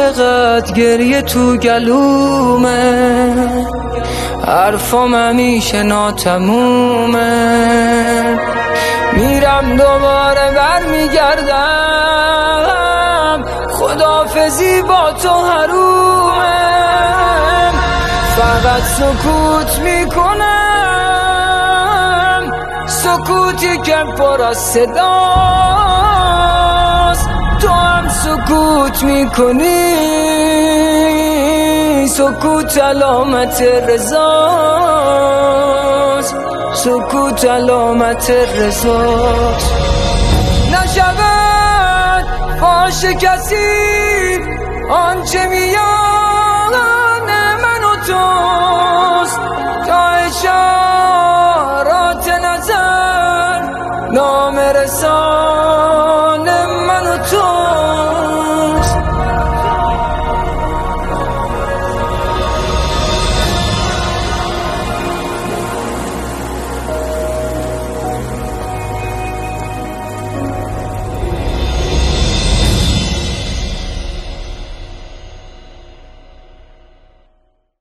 چقدر گریه تو گلومه، حرفام همیشه ناتمومه. میرم دوباره برمیگردم، خداحافظی با تو حرومه. فقط سکوت میکنم، سکوتی که پر از صداست. تو هم سکوت میکنی، سکوت علامت رضاست، سکوت علامت رضاست. نشود فاش کسی آنچه میان من و توست، تا اشارات نظر نام رساست.